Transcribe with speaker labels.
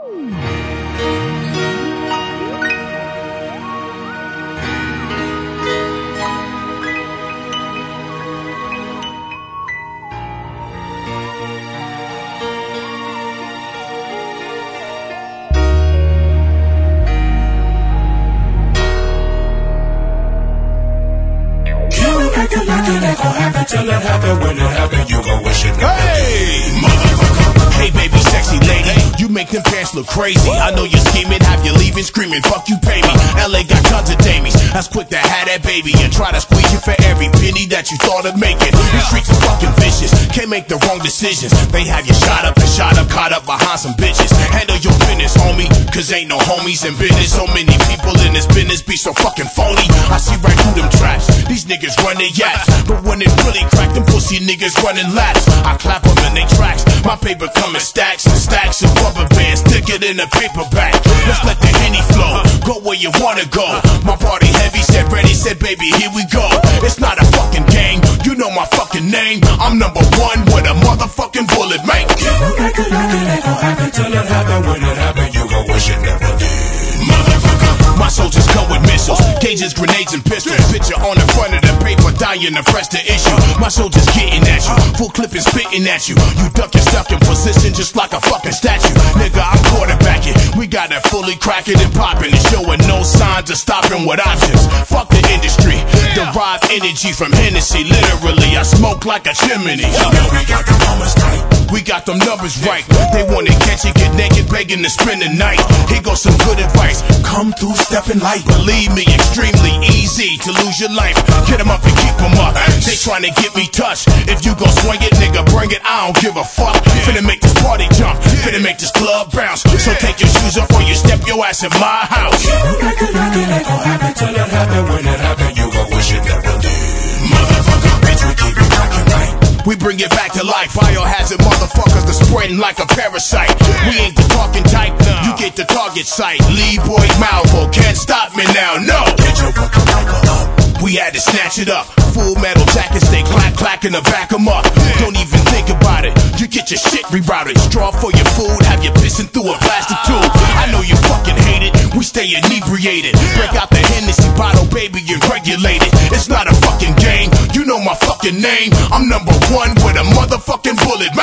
Speaker 1: Till it happen, when it happen, you gon' wish it never did. Motherfucker. Hey baby, sexy lady, you make them pants look crazy. I know you're scheming, have you leaving, screaming, fuck you, pay me. LA got tons of damies, that's quick to have that baby and try to squeeze you for every penny that you thought of making. These streets are fucking vicious, can't make the wrong decisions. They have you shot up, caught up behind some bitches. Handle your business, homie, cause ain't no homies in business. So many people in this business be so fucking phony. I see right through them traps, these niggas run their yaps, but when it really crack, them pussy niggas running laps. I clap them in they tracks, my paper come in stacks and stacks of rubber bands, stick it in a paperback. Let's let the Henny flow, go where you wanna go. My party heavy, said ready, said baby, here we go. It's not a fucking game, you know my fucking name. I'm number one with a motherfucking bullet, man. It ain't gon' happen till it happen, when it happen, you gon' wish it never did. Motherfucker. My soldiers come with missiles, cages, grenades, and pistols. Picture on the front of the paper, dying to press the issue. My soldiers getting at you, full clip and spitting at you. You duck and stuck in position just like a fucking statue. Nigga, I'm quarterbacking, we got that fully cracking and popping and showing no signs of stopping with options. Fuck the industry, derive energy from Hennessy. Literally, I smoke like a chimney. We got the numbers right, we got them numbers right. They wanna catch you, get naked, begging to spend the night. Here goes some good advice, come through stepping light. Believe me, extremely easy to lose your life. Get them up and keep them up, they trying to get me touched. If you gon' swing it, nigga, bring it, I don't give a fuck. Finna make this party jump, finna make this club bounce. So take your shoes off or you step your ass in my house. It ain't gon' happen till it happen, when it happen, you gon' wish it never did. Motherfucker, bitch, we keep it rockin' right. We bring it back to life. Biohazard motherfuckers are spreading like a parasite. We ain't the talking type, you get the target sight. Lee Boy Malvo, can't stop me now, no. Get your fucking Michael up. We had to snatch it up. Full metal jackets, they clack in the back 'em up. Don't even think about it, you get your shit rerouted. Straw for your food, have you pissing through a plastic tube. I know you fucking hate it, we stay inebriated. Break out the Hennessy bottle, baby, and regulate it. It's not a fucking game, you know my fucking name. I'm number one with a motherfucking bullet, man.